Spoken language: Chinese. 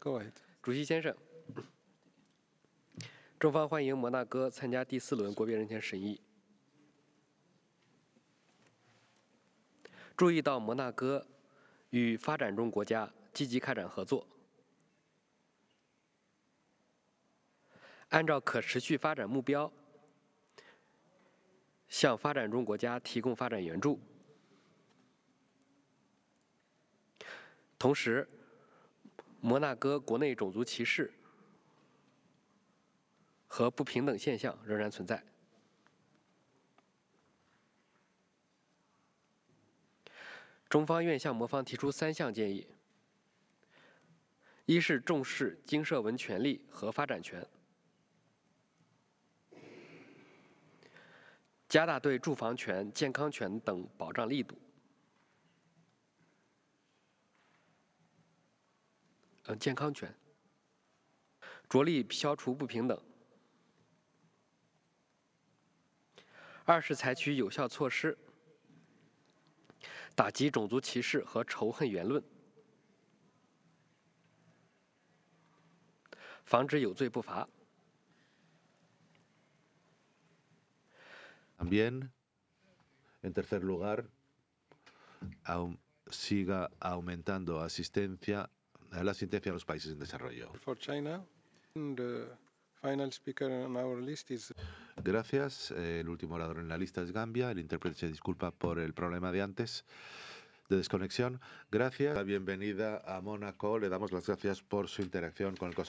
Go ahead. 主席先生，中方欢迎摩纳哥参加第4轮国别人权审议。注意到摩纳哥与发展中国家积极开展合作，按照可持续发展目标，向发展中国家提供发展援助。同时，摩纳哥国内种族歧视和不平等现象仍然存在。中方愿向摩方提出3项建议：一是重视经社文权利和发展权，加大对住房权、健康权等保障力度。健康权，着力消除不平等。二是采取有效措施，打击种族歧视和仇恨言论，防止有罪不罚。 También, en tercer lugar, siga aumentando la asistencia a los países en desarrollo. For China, the final speaker on our list is. Gracias. El último orador en la lista es Gambia. El intérprete se disculpa por el problema de antes de desconexión. Gracias. La bienvenida a Mónaco. Le damos las gracias por su interacción con el